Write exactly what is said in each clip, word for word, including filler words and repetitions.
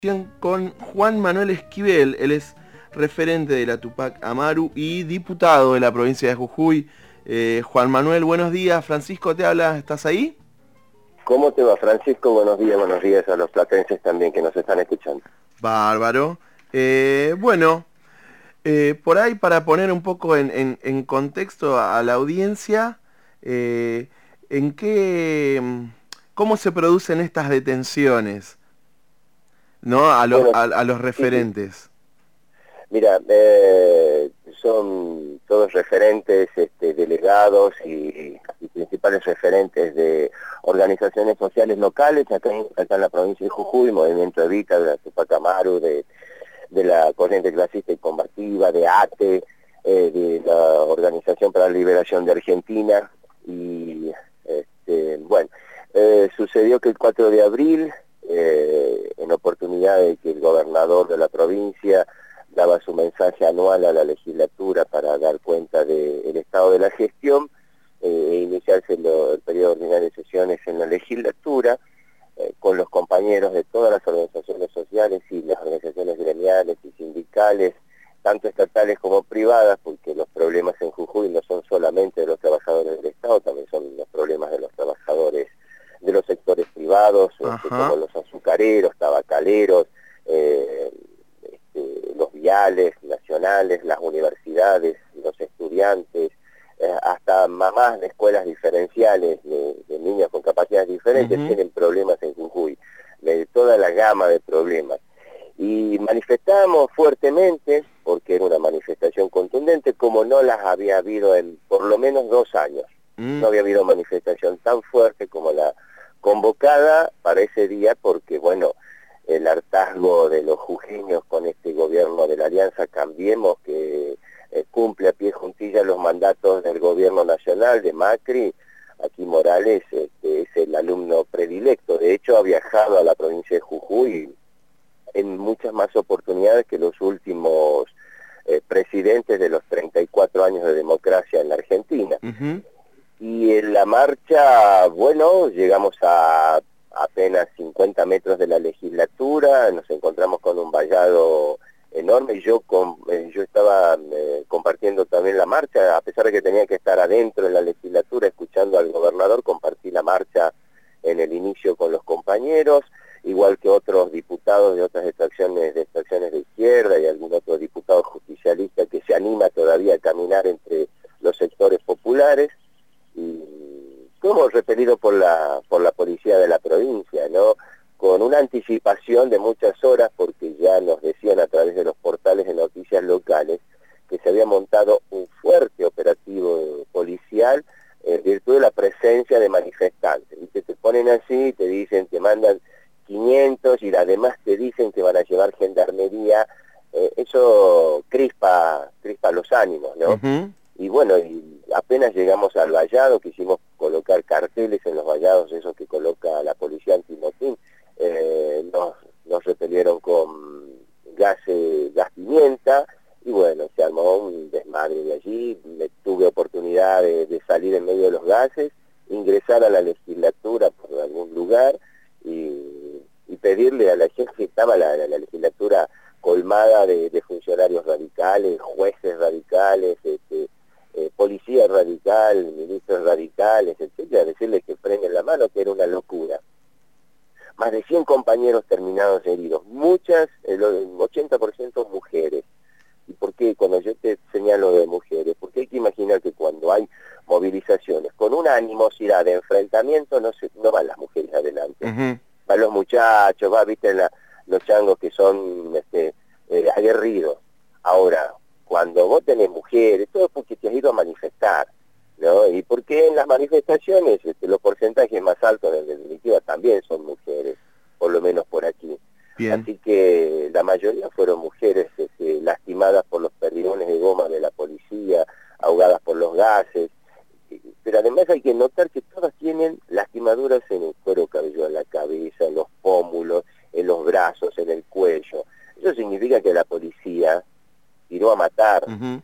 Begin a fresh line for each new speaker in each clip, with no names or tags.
Con Juan Manuel Esquivel. Él es referente de la Tupac Amaru y diputado de la provincia de Jujuy. Eh, Juan Manuel, buenos días. Francisco te habla, ¿estás ahí?
¿Cómo te va, Francisco? Buenos días, buenos días a los platenses también que nos están escuchando.
Bárbaro. Eh, bueno, eh, por ahí para poner un poco en, en, en contexto a la audiencia, eh, ¿en qué, cómo se producen estas detenciones, ¿no? A los,
Bueno,
a, a los
sí, sí.
referentes.
Mira, eh, son todos referentes, este, delegados y, y principales referentes de organizaciones sociales locales acá en, acá en la provincia de Jujuy, Movimiento Evita, de la Tupac Amaru, de, de la Corriente Clasista y Combativa, de A T E, eh, de la Organización para la Liberación de Argentina. Y este, bueno, eh, sucedió que el cuatro de abril, eh, en oportunidad de que el gobernador de la provincia daba su mensaje anual a la legislatura para dar cuenta del estado de la gestión eh, e iniciarse lo, el periodo ordinario de sesiones en la legislatura, eh, con los compañeros de todas las organizaciones sociales y las organizaciones gremiales y sindicales, tanto estatales como privadas, porque los problemas en Jujuy no son solamente de los trabajadores del Estado, también son los problemas de los trabajadores de los sectores privados, este, como los azucareros, tabacaleros, eh, este, los viales nacionales, las universidades, los estudiantes, eh, hasta mamás de escuelas diferenciales, de, de niños con capacidades diferentes, uh-huh. tienen problemas en Jujuy, de toda la gama de problemas. Y manifestamos fuertemente, porque era una manifestación contundente, como no las había habido en por lo menos dos años. Mm. No había habido manifestación tan fuerte como la convocada para ese día, porque, bueno, el hartazgo de los jujeños con este gobierno de la Alianza Cambiemos, que eh, cumple a pie juntilla los mandatos del gobierno nacional de Macri. Aquí Morales este, es el alumno predilecto, de hecho ha viajado a la provincia de Jujuy en muchas más oportunidades que los últimos eh, presidentes de los treinta y cuatro años de democracia en la Argentina. Uh-huh. Y en la marcha, bueno, llegamos a apenas cincuenta metros de la legislatura, nos encontramos con un vallado enorme. Yo, con, eh, yo estaba eh, compartiendo también la marcha, a pesar de que tenía que estar adentro en la legislatura escuchando al gobernador, compartí la marcha en el inicio con los compañeros, igual que otros diputados de otras extracciones, de extracciones de izquierda y algún otro diputado justicialista que se anima todavía a caminar entre los sectores populares, y como repelido por la por la policía de la provincia, ¿no? Con una anticipación de muchas horas, porque ya nos decían a través de los portales de noticias locales que se había montado un fuerte operativo policial en virtud de la presencia de manifestantes. Y te, te ponen así, te dicen, te mandan quinientos y además te dicen que van a llevar gendarmería, eh, eso crispa, crispa los ánimos, ¿no? Uh-huh. Y bueno, y apenas llegamos al vallado, quisimos colocar carteles en los vallados, esos que coloca la policía antimotín, eh, nos, nos repelieron con gas, eh, gas pimienta, y bueno, se armó un desmadre de allí. Me tuve oportunidad de, de salir en medio de los gases, ingresar a la legislatura por algún lugar, y, y pedirle a la gente que estaba la, la, la legislatura colmada de, de funcionarios radicales, jueces radicales, este, eh, policía radical, ministros radicales, etcétera, decirles que frenen la mano, que era una locura. Más de cien compañeros terminados heridos, muchas, el ochenta por ciento mujeres. ¿Y por qué cuando yo te señalo de mujeres? Porque hay que imaginar que cuando hay movilizaciones con una animosidad de enfrentamiento, no se, no van las mujeres adelante. Uh-huh. Van los muchachos, va, viste, la, los changos que son este, eh, aguerridos. Ahora, cuando vos tenés mujeres, todo es porque te has ido a manifestar, ¿no? Y porque en las manifestaciones este, los porcentajes más altos de definitiva también son mujeres, por lo menos por aquí. Bien. Así que la mayoría fueron mujeres este, lastimadas por los perdigones de goma de la policía, ahogadas por los gases. Pero además hay que notar que todas tienen lastimaduras en el cuero cabelludo, en la cabeza, en los pómulos, en los brazos, en el cuello. Eso significa que la policía tiró a matar, uh-huh.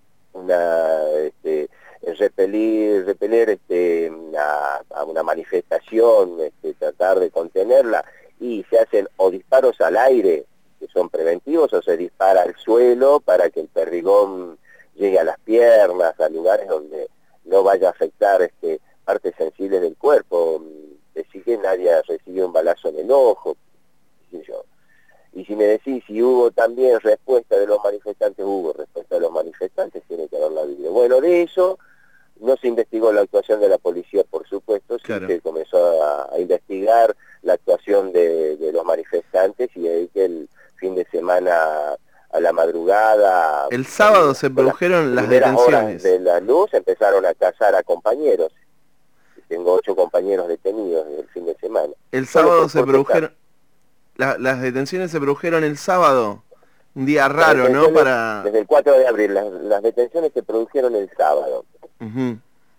una, este, repelir, repeler este, a, a una manifestación, este, tratar de contenerla, y se hacen o disparos al aire, que son preventivos, o se dispara al suelo para que el perdigón llegue a las piernas, a lugares donde no vaya a afectar este, partes sensibles del cuerpo. Decir que nadie recibió un balazo en el ojo, qué sé yo. Y si me decís si hubo también respuesta de los manifestantes, hubo respuesta de los manifestantes, tiene que haberla habido. Bueno, de eso no se investigó la actuación de la policía, por supuesto, sí
Claro.
se comenzó a, a investigar la actuación de, de los manifestantes, y ahí que el fin de semana a la madrugada,
El sábado
en,
se
con las
produjeron las
primeras horas
detenciones.
de la luz, empezaron a cazar a compañeros. Tengo ocho compañeros detenidos desde el fin de semana.
El
Solo
sábado
por
se
protestar.
produjeron... la- las detenciones se produjeron el sábado. Un día
Las
raro, ¿no?
detenciones,
Para...
desde el cuatro de abril, las, las detenciones se produjeron el sábado.
Uh-huh.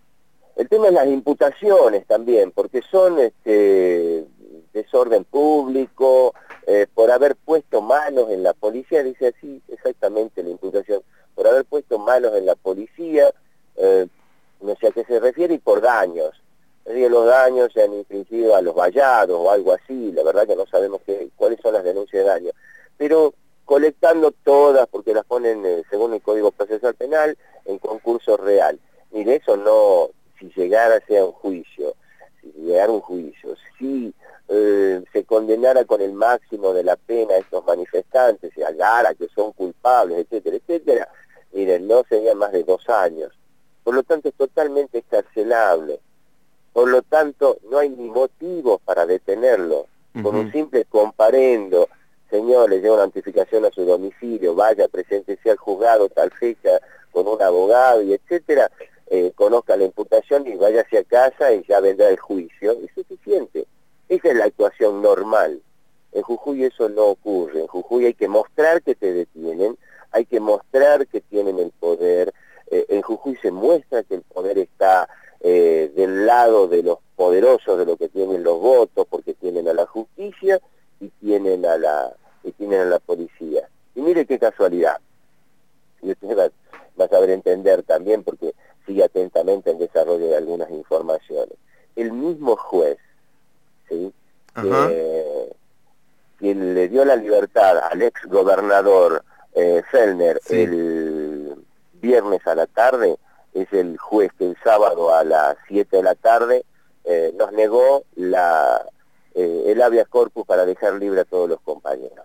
El tema es las imputaciones también, porque son este, desorden público, eh, por haber puesto manos en la policía, dice así exactamente la imputación, por haber puesto manos en la policía, eh, no sé a qué se refiere, y por daños. Es decir, los daños se han infringido a los vallados o algo así, la verdad que no sabemos qué, cuáles son las denuncias de daño. Pero colectando todas, porque las ponen, eh, según el Código Procesal Penal, en concurso real. Mire, eso no, si llegara a ser un juicio, si llegara un juicio, si eh, se condenara con el máximo de la pena a estos manifestantes, se hallara que son culpables, etcétera, etcétera, miren, no serían más de dos años. Por lo tanto, es totalmente excarcelable. Por lo tanto, no hay ni motivos para detenerlo. Uh-huh. Con un simple comparendo, señor, le lleva una notificación a su domicilio, vaya, preséntese al juzgado tal fecha con un abogado y etcétera, eh, conozca la imputación y vaya hacia casa y ya vendrá el juicio, es suficiente. Esa es la actuación normal. En Jujuy eso no ocurre. En Jujuy hay que mostrar que te detienen, hay que mostrar que tienen el poder. Eh, en Jujuy se muestra que el poder está eh, del lado de los poderosos, de los que tienen los votos, porque tienen a la justicia y tienen a la, y tienen a la policía. Y mire qué casualidad. Y usted va, va a saber entender también, porque sigue atentamente el desarrollo de algunas informaciones. El mismo juez, ¿sí? Que, quien le dio la libertad al ex gobernador eh, Fellner, sí, el viernes a la tarde, es el juez que el sábado a las siete de la tarde eh, nos negó la, eh, el habeas corpus para dejar libre a todos los compañeros.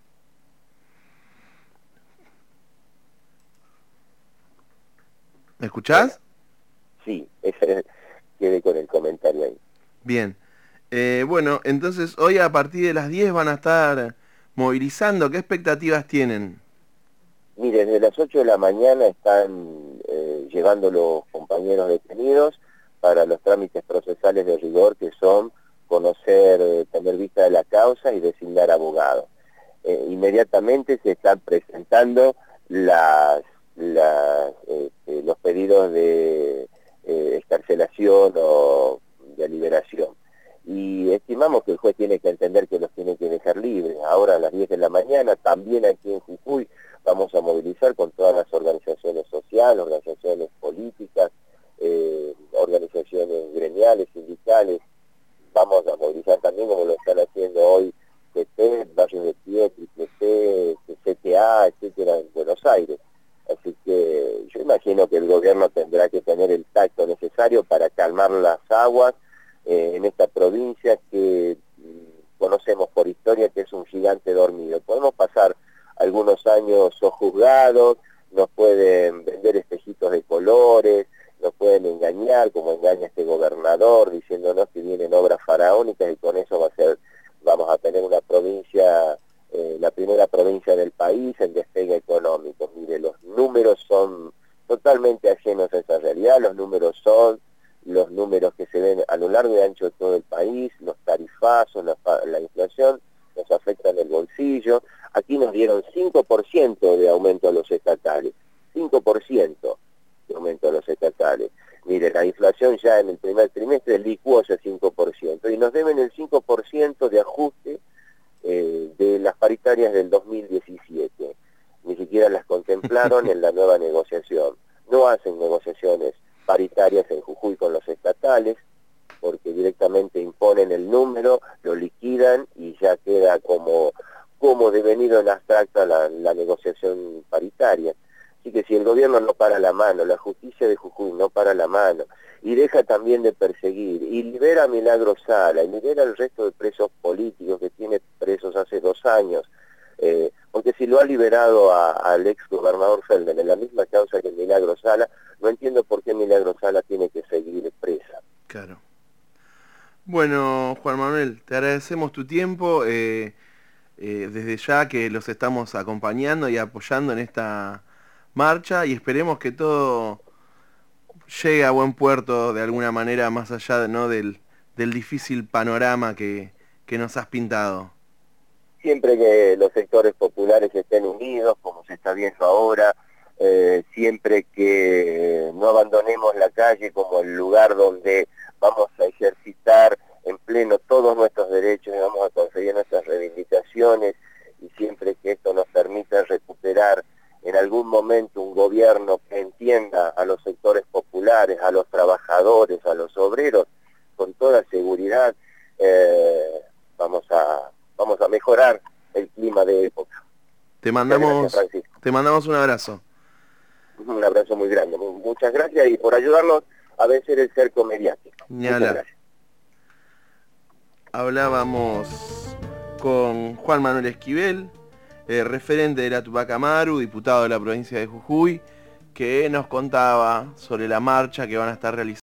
¿Me escuchás?
Sí, ese, quedé con el comentario ahí.
Bien. Eh, bueno, entonces hoy a partir de las diez van a estar movilizando. ¿Qué expectativas tienen?
Mire, desde las ocho de la mañana están eh, llevando los compañeros detenidos para los trámites procesales de rigor, que son conocer, eh, tener vista de la causa y designar abogado. Eh, inmediatamente se están presentando las, las, eh, eh, los pedidos de eh, excarcelación o de liberación. Y estimamos que el juez tiene que entender que los tiene que dejar libres. Ahora a las diez de la mañana, también aquí en Jujuy, vamos a movilizar con todas las organizaciones sociales, organizaciones políticas, eh, organizaciones gremiales, sindicales. Vamos a movilizar también, como lo están haciendo hoy, C T, Barrios de Pie, Triple T, C T A, etcétera, en Buenos Aires. Así que yo imagino que el gobierno tendrá que tener el tacto necesario para calmar las aguas eh, en esta provincia que mm, conocemos por historia que es un gigante dormido. Podemos pasar algunos años sojuzgados, nos pueden vender espejitos de colores, nos pueden engañar, como engaña este gobernador, diciéndonos que vienen obras faraónicas y con eso va a ser, vamos a tener una provincia, eh, la primera provincia del país en despegue económico. Mire, los números son totalmente ajenos a esa realidad, los números son los números que se ven a lo largo y ancho de todo el país, los tarifazos, la, la inflación, nos afectan el bolsillo. Aquí nos dieron cinco por ciento de aumento a los estatales, cinco por ciento de aumento a los estatales. Mire, la inflación ya en el primer trimestre licuó ese cinco por ciento y nos deben el cinco por ciento de ajuste eh, de las paritarias del dos mil diecisiete. Ni siquiera las contemplaron en la nueva negociación. No hacen negociaciones paritarias en Jujuy con los estatales, porque directamente imponen el número, lo liquidan y ya manera queda como, como devenido en abstracta la, la negociación paritaria. Así que si el gobierno no para la mano, la justicia de Jujuy no para la mano, y deja también de perseguir, y libera a Milagro Sala, y libera al resto de presos políticos que tiene presos hace dos años, eh, porque si lo ha liberado a, al ex gobernador Feldman en la misma causa que Milagro Sala, no entiendo por qué Milagro Sala tiene que seguir presa.
Claro. Bueno, Juan Manuel, te agradecemos tu tiempo, eh, eh, desde ya que los estamos acompañando y apoyando en esta marcha, y esperemos que todo llegue a buen puerto de alguna manera, más allá, ¿no?, del, del difícil panorama que, que nos has pintado.
Siempre que los sectores populares estén unidos, como se está viendo ahora, eh, siempre que no abandonemos la calle como el lugar donde vamos a ejercitar en pleno todos nuestros derechos y vamos a conseguir nuestras reivindicaciones, y siempre que esto nos permita recuperar en algún momento un gobierno que entienda a los sectores populares, a los trabajadores, a los obreros, con toda seguridad eh, vamos a vamos a mejorar el clima de época.
Te mandamos,
gracias,
te mandamos un abrazo.
Un abrazo muy grande. Muchas gracias y por ayudarnos a vencer el cerco mediático. Muchas gracias.
Hablábamos con Juan Manuel Esquivel, eh, referente de la Tupac Amaru, diputado de la provincia de Jujuy, que nos contaba sobre la marcha que van a estar realizando